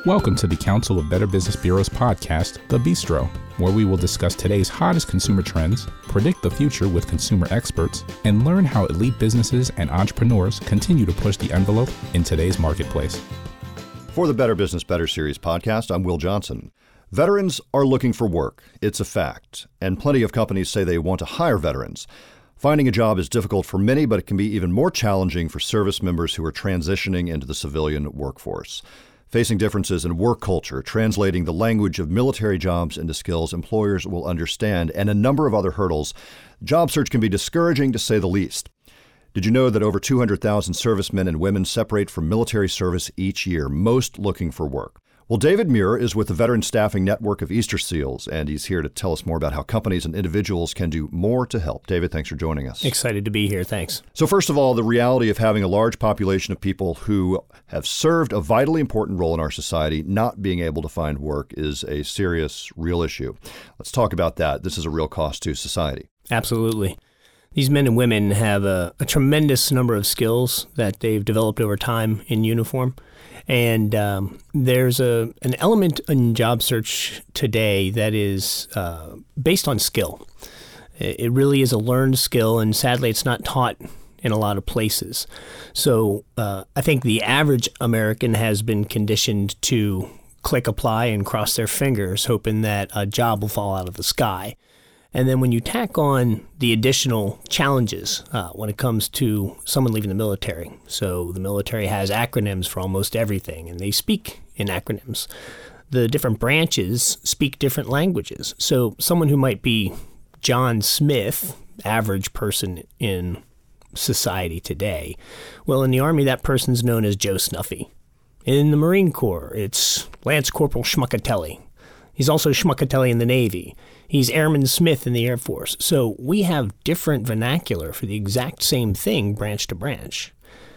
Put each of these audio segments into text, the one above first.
Welcome to the Council of Better Business Bureau's podcast, The Bistro, where we will discuss today's hottest consumer trends, predict the future with consumer experts, and learn how elite businesses and entrepreneurs continue to push the envelope in today's marketplace. For the Better Business Better Series podcast, I'm Will Johnson. Veterans are looking for work. It's a fact. And plenty of companies say they want to hire veterans. Finding a job is difficult for many, but it can be even more challenging for service members who are transitioning into the civilian workforce. Facing differences in work culture, translating the language of military jobs into skills employers will understand, and a number of other hurdles, job search can be discouraging to say the least. Did you know that over 200,000 servicemen and women separate from military service each year, most looking for work? Well, David Muir is with the Veteran Staffing Network of Easter Seals, and he's here to tell us more about how companies and individuals can do more to help. David, thanks for joining us. Excited to be here. Thanks. So first of all, the reality of having a large population of people who have served a vitally important role in our society not being able to find work is a serious, real issue. Let's talk about that. This is a real cost to society. Absolutely. These men and women have a tremendous number of skills that they've developed over time in uniform. And there's an element in job search today that is based on skill. It really is a learned skill, and sadly, it's not taught in a lot of places. So I think the average American has been conditioned to click apply and cross their fingers, hoping that a job will fall out of the sky. And then when you tack on the additional challenges when it comes to someone leaving the military, so the military has acronyms for almost everything, and they speak in acronyms. The different branches speak different languages. So someone who might be John Smith, average person in society today, well, in the Army, that person's known as Joe Snuffy. In the Marine Corps, it's Lance Corporal Schmuckatelli. He's also Schmuckatelli in the Navy. He's Airman Smith in the Air Force. So we have different vernacular for the exact same thing, branch to branch.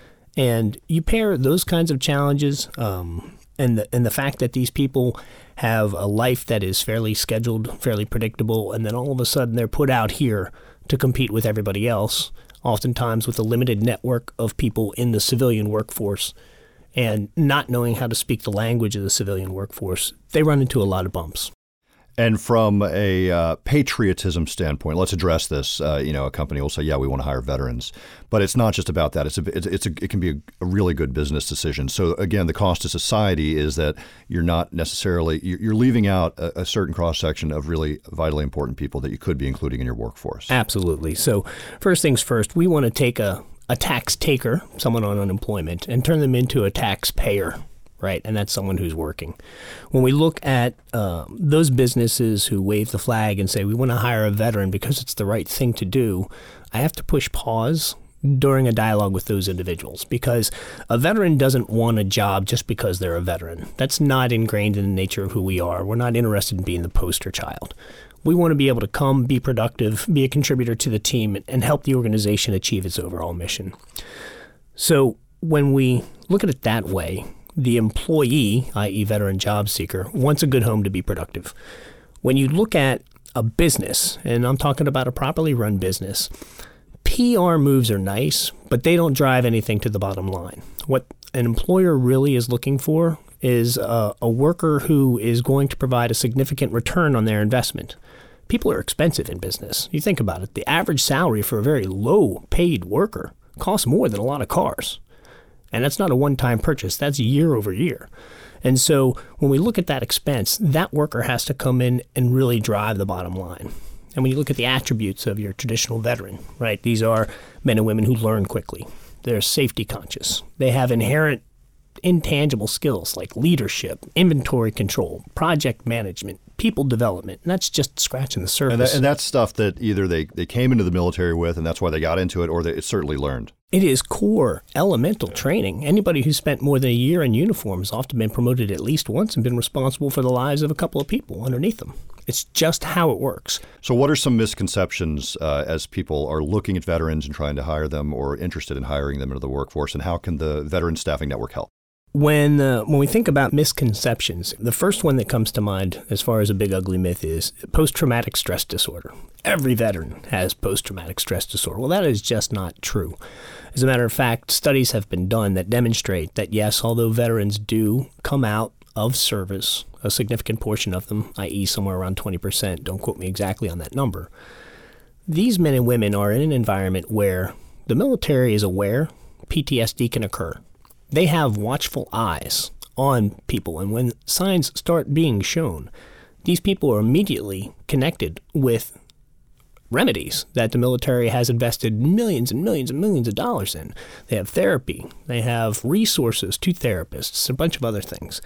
And you pair those kinds of challenges and the fact that these people have a life that is fairly scheduled, fairly predictable, and then all of a sudden they're put out here to compete with everybody else, oftentimes with a limited network of people in the civilian workforce, and not knowing how to speak the language of the civilian workforce, they run into a lot of bumps. And from a patriotism standpoint, let's address this. A company will say, yeah, we want to hire veterans. But it's not just about that. It can be a really good business decision. So, again, the cost to society is that you're not necessarily – you're leaving out a certain cross-section of really vitally important people that you could be including in your workforce. Absolutely. So first things first, we want to take a tax taker, someone on unemployment, and turn them into a taxpayer. Right, and that's someone who's working. When we look at those businesses who wave the flag and say, we want to hire a veteran because it's the right thing to do, I have to push pause during a dialogue with those individuals, because a veteran doesn't want a job just because they're a veteran. That's not ingrained in the nature of who we are. We're not interested in being the poster child. We want to be able to come, be productive, be a contributor to the team, and help the organization achieve its overall mission. So when we look at it that way, the employee, i.e. veteran job seeker, wants a good home to be productive. When you look at a business, and I'm talking about a properly run business, PR moves are nice, but they don't drive anything to the bottom line. What an employer really is looking for is a worker who is going to provide a significant return on their investment. People are expensive in business. You think about it. The average salary for a very low-paid worker costs more than a lot of cars. And that's not a one-time purchase. That's year over year. And so when we look at that expense, that worker has to come in and really drive the bottom line. And when you look at the attributes of your traditional veteran, right, these are men and women who learn quickly. They're safety conscious. They have inherent intangible skills like leadership, inventory control, project management, people development. And that's just scratching the surface. And that's stuff that either they came into the military with, and that's why they got into it, or it's certainly learned. It is core, elemental training. Anybody who spent more than a year in uniform has often been promoted at least once and been responsible for the lives of a couple of people underneath them. It's just how it works. So what are some misconceptions as people are looking at veterans and trying to hire them or interested in hiring them into the workforce, and how can the Veteran Staffing Network help? When we think about misconceptions, the first one that comes to mind as far as a big ugly myth is post-traumatic stress disorder. Every veteran has post-traumatic stress disorder. Well, that is just not true. As a matter of fact, studies have been done that demonstrate that, yes, although veterans do come out of service, a significant portion of them, i.e. somewhere around 20%, don't quote me exactly on that number, these men and women are in an environment where the military is aware PTSD can occur. They have watchful eyes on people, and when signs start being shown, these people are immediately connected with remedies that the military has invested millions and millions and millions of dollars in. They have therapy. They have resources to therapists, a bunch of other things.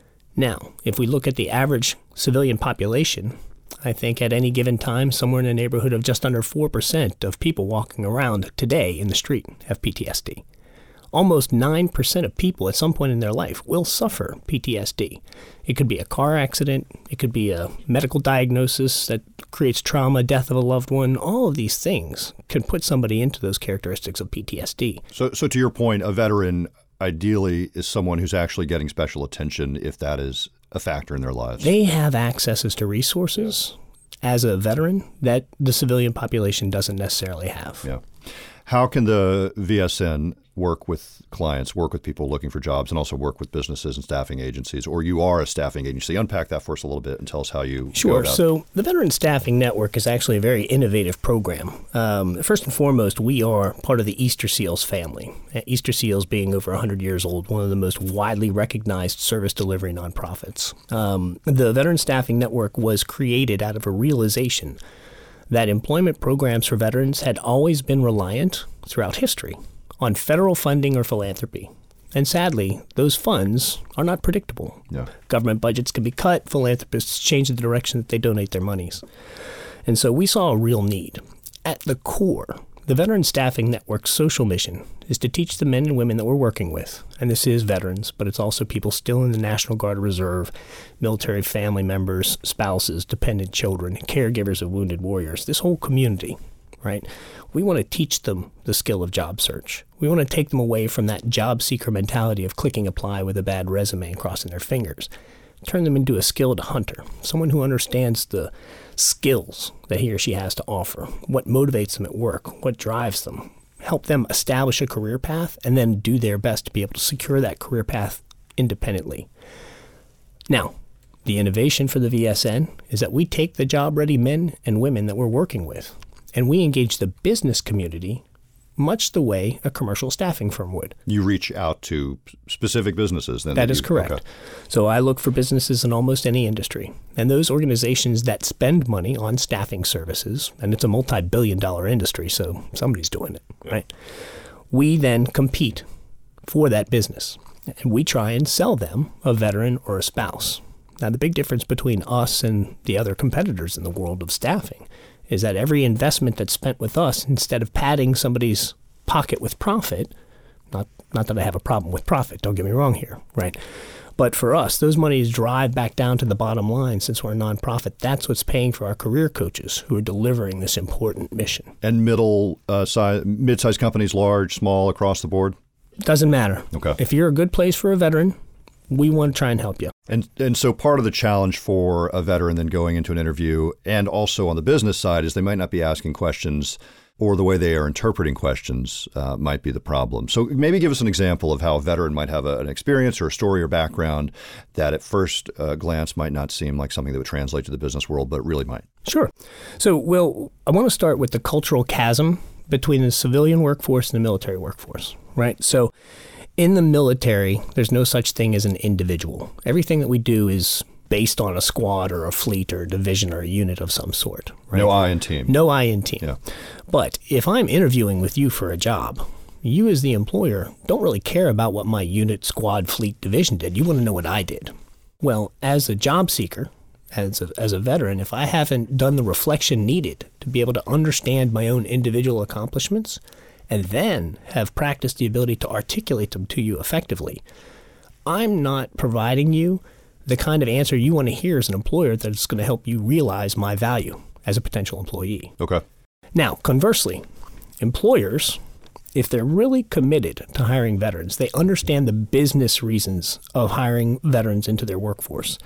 Now, if we look at the average civilian population, I think at any given time, somewhere in the neighborhood of just under 4% of people walking around today in the street have PTSD. Almost 9% of people at some point in their life will suffer PTSD. It could be a car accident. It could be a medical diagnosis that creates trauma, death of a loved one. All of these things can put somebody into those characteristics of PTSD. So to your point, a veteran ideally is someone who's actually getting special attention if that is a factor in their lives. They have accesses to resources as a veteran that the civilian population doesn't necessarily have. Yeah. How can the VSN work with clients, work with people looking for jobs, and also work with businesses and staffing agencies? Or you are a staffing agency. Unpack that for us a little bit and tell us how you Sure. go about it. So the Veteran Staffing Network is actually a very innovative program. First and foremost, we are part of the Easter Seals family. Easter Seals being over 100 years old, one of the most widely recognized service delivery nonprofits. The Veteran Staffing Network was created out of a realization that employment programs for veterans had always been reliant throughout history on federal funding or philanthropy. And sadly, those funds are not predictable. Yeah. Government budgets can be cut, philanthropists change the direction that they donate their monies. And so we saw a real need. At the core, the Veteran Staffing Network's social mission is to teach the men and women that we're working with, and this is veterans, but it's also people still in the National Guard Reserve, military family members, spouses, dependent children, caregivers of wounded warriors, this whole community, right? We want to teach them the skill of job search. We want to take them away from that job seeker mentality of clicking apply with a bad resume and crossing their fingers. Turn them into a skilled hunter, someone who understands the skills that he or she has to offer, what motivates them at work, what drives them, help them establish a career path, and then do their best to be able to secure that career path independently. Now, the innovation for the VSN is that we take the job-ready men and women that we're working with, and we engage the business community much the way a commercial staffing firm would. You reach out to specific businesses then? That is correct. Okay. So I look for businesses in almost any industry. And those organizations that spend money on staffing services, and it's a multi-billion-dollar industry, so somebody's doing it, right? We then compete for that business. And we try and sell them a veteran or a spouse. Now, the big difference between us and the other competitors in the world of staffing is that every investment that's spent with us, instead of padding somebody's pocket with profit, not that I have a problem with profit, don't get me wrong here, right? But for us, those monies drive back down to the bottom line. Since we're a nonprofit, that's what's paying for our career coaches who are delivering this important mission. And mid-sized companies, large, small, across the board? Doesn't matter. Okay. If you're a good place for a veteran, we want to try and help you. And so part of the challenge for a veteran then going into an interview, and also on the business side, is they might not be asking questions, or the way they are interpreting questions might be the problem. So maybe give us an example of how a veteran might have an experience or a story or background that at first glance might not seem like something that would translate to the business world, but really might. Sure. So, Will, I want to start with the cultural chasm between the civilian workforce and the military workforce, right? So in the military, there's no such thing as an individual. Everything that we do is based on a squad or a fleet or a division or a unit of some sort. Right? No I in team. No I in team. Yeah. But if I'm interviewing with you for a job, you as the employer don't really care about what my unit, squad, fleet, division did. You want to know what I did. Well, as a job seeker, as a veteran, if I haven't done the reflection needed to be able to understand my own individual accomplishments, and then have practiced the ability to articulate them to you effectively, I'm not providing you the kind of answer you want to hear as an employer that's going to help you realize my value as a potential employee. Okay. Now, conversely, employers, if they're really committed to hiring veterans, they understand the business reasons of hiring veterans into their workforce.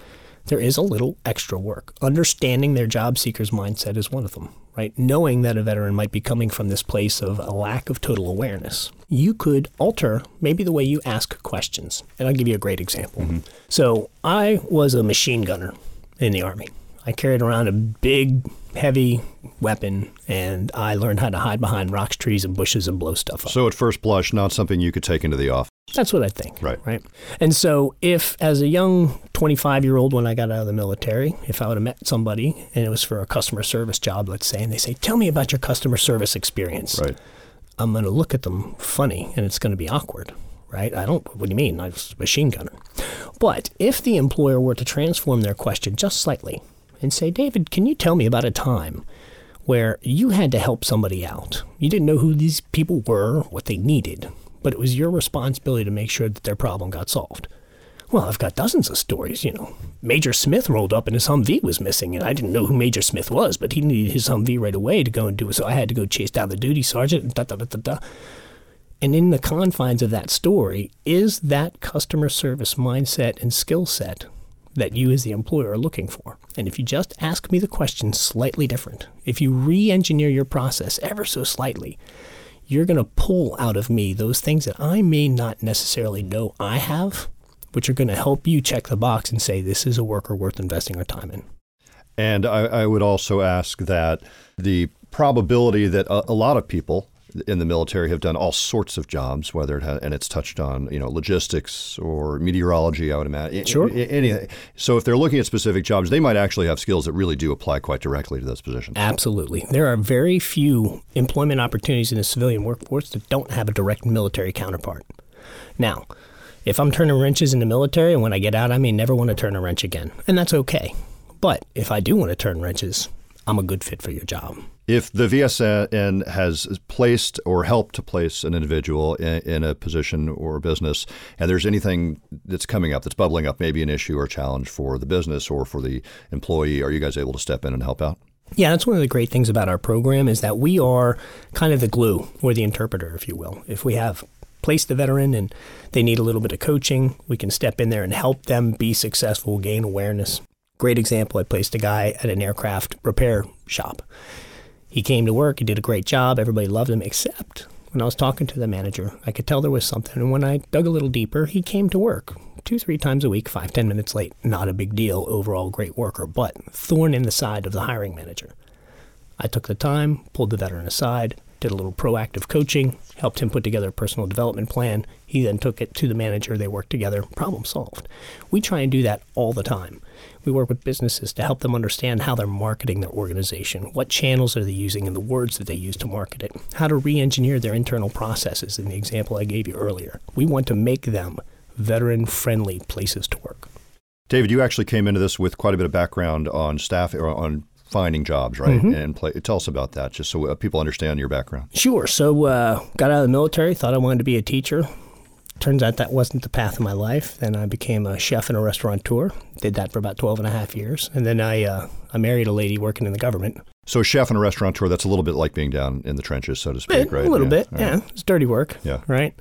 there is a little extra work. Understanding their job seeker's mindset is one of them, right? Knowing that a veteran might be coming from this place of a lack of total awareness. You could alter maybe the way you ask questions. And I'll give you a great example. Mm-hmm. So I was a machine gunner in the Army. I carried around a big, heavy weapon, and I learned how to hide behind rocks, trees, and bushes and blow stuff up. So at first blush, not something you could take into the office. That's what I think. Right. And so if, as a young 25-year-old when I got out of the military, if I would have met somebody and it was for a customer service job, let's say, and they say, tell me about your customer service experience. Right. I'm going to look at them funny, and it's going to be awkward. Right? What do you mean? I was a machine gunner. But if the employer were to transform their question just slightly and say, David, can you tell me about a time where you had to help somebody out? You didn't know who these people were, what they needed, but it was your responsibility to make sure that their problem got solved. Well, I've got dozens of stories, Major Smith rolled up and his Humvee was missing, and I didn't know who Major Smith was, but he needed his Humvee right away to go and do it, so I had to go chase down the duty sergeant, And in the confines of that story is that customer service mindset and skill set that you as the employer are looking for. And if you just ask me the question slightly different, if you re-engineer your process ever so slightly, you're going to pull out of me those things that I may not necessarily know I have, which are going to help you check the box and say, this is a worker worth investing our time in. And I would also ask that the probability that a lot of people in the military have done all sorts of jobs, whether and it's touched on, logistics or meteorology, I would imagine. Sure. Anything. So if they're looking at specific jobs, they might actually have skills that really do apply quite directly to those positions. Absolutely. There are very few employment opportunities in the civilian workforce that don't have a direct military counterpart. Now, if I'm turning wrenches in the military and when I get out, I may never want to turn a wrench again, and that's okay. But if I do want to turn wrenches, I'm a good fit for your job. If the VSN has placed or helped to place an individual in a position or a business, and there's anything that's coming up, that's bubbling up, maybe an issue or challenge for the business or for the employee, are you guys able to step in and help out? Yeah, that's one of the great things about our program is that we are kind of the glue or the interpreter, if you will. If we have placed the veteran and they need a little bit of coaching, we can step in there and help them be successful, gain awareness. Great example, I placed a guy at an aircraft repair shop. He came to work, he did a great job, everybody loved him, except when I was talking to the manager, I could tell there was something. And when I dug a little deeper, he came to work 2-3 times a week, 5-10 minutes late. Not a big deal, overall great worker, but thorn in the side of the hiring manager. I took the time, pulled the veteran aside, did a little proactive coaching, helped him put together a personal development plan. He then took it to the manager. They worked together. Problem solved. We try and do that all the time. We work with businesses to help them understand how they're marketing their organization, what channels are they using and the words that they use to market it, how to re-engineer their internal processes in the example I gave you earlier. We want to make them veteran-friendly places to work. David, you actually came into this with quite a bit of background on staff or on finding jobs, right? Mm-hmm. And tell us about that, just so people understand your background. Sure. So got out of the military, thought I wanted to be a teacher. Turns out that wasn't the path of my life. Then I became a chef and a restaurateur. Did that for about 12 and a half years. And then I married a lady working in the government. So a chef and a restaurateur, that's a little bit like being down in the trenches, so to speak, right? A little bit, yeah. It's dirty work, right?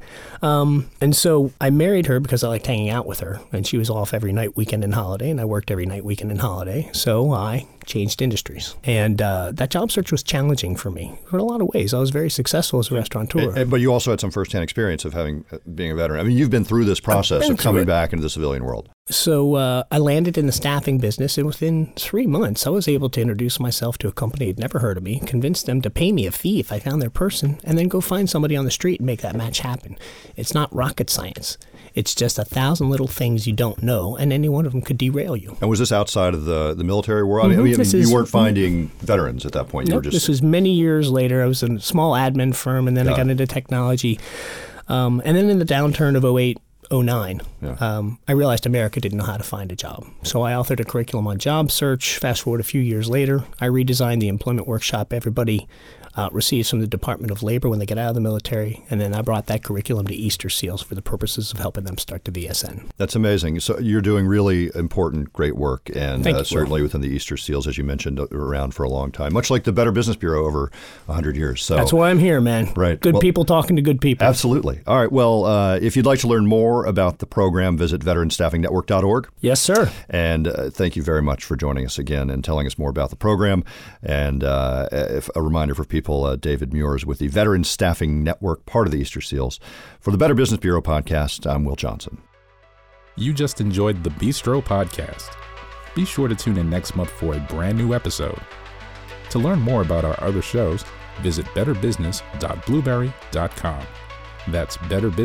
And so I married her because I liked hanging out with her. And she was off every night, weekend, and holiday. And I worked every night, weekend, and holiday. So I changed industries. And that job search was challenging for me in a lot of ways. I was very successful as a restaurateur. But you also had some firsthand experience of being a veteran. I mean, you've been through this process of coming back into the civilian world. So I landed in the staffing business, and within 3 months, I was able to introduce myself to a company who'd never heard of me, convince them to pay me a fee if I found their person, and then go find somebody on the street and make that match happen. It's not rocket science. It's just 1,000 little things you don't know, and any one of them could derail you. And was this outside of the military world? Mm-hmm. I mean, you weren't finding veterans at that point. You were just... This was many years later. I was in a small admin firm, and then I got into technology. And then in the downturn of 2008, 2009, I realized America didn't know how to find a job. So I authored a curriculum on job search. Fast forward a few years later, I redesigned the employment workshop everybody receives from the Department of Labor when they get out of the military. And then I brought that curriculum to Easter SEALs for the purposes of helping them start the VSN. That's amazing. So you're doing really important, great work, and certainly within the Easter SEALs, as you mentioned, around for a long time, much like the Better Business Bureau over 100 years. So that's why I'm here, man. Right. Good people talking to good people. Absolutely. All right. Well, if you'd like to learn more about the program, visit veteranstaffingnetwork.org. Yes, sir. And thank you very much for joining us again and telling us more about the program. And a reminder for people, David Muir is with the Veteran Staffing Network, part of the Easter SEALs. For the Better Business Bureau podcast, I'm Will Johnson. You just enjoyed the Bistro podcast. Be sure to tune in next month for a brand new episode. To learn more about our other shows, visit betterbusiness.blueberry.com. That's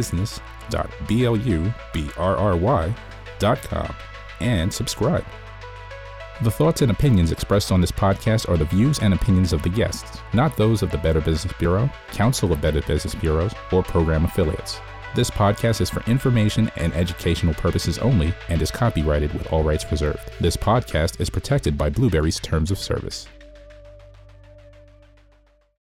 betterbusiness.blueberry.com and subscribe. The thoughts and opinions expressed on this podcast are the views and opinions of the guests, not those of the Better Business Bureau, Council of Better Business Bureaus, or program affiliates. This podcast is for information and educational purposes only and is copyrighted with all rights reserved. This podcast is protected by Blueberry's Terms of Service.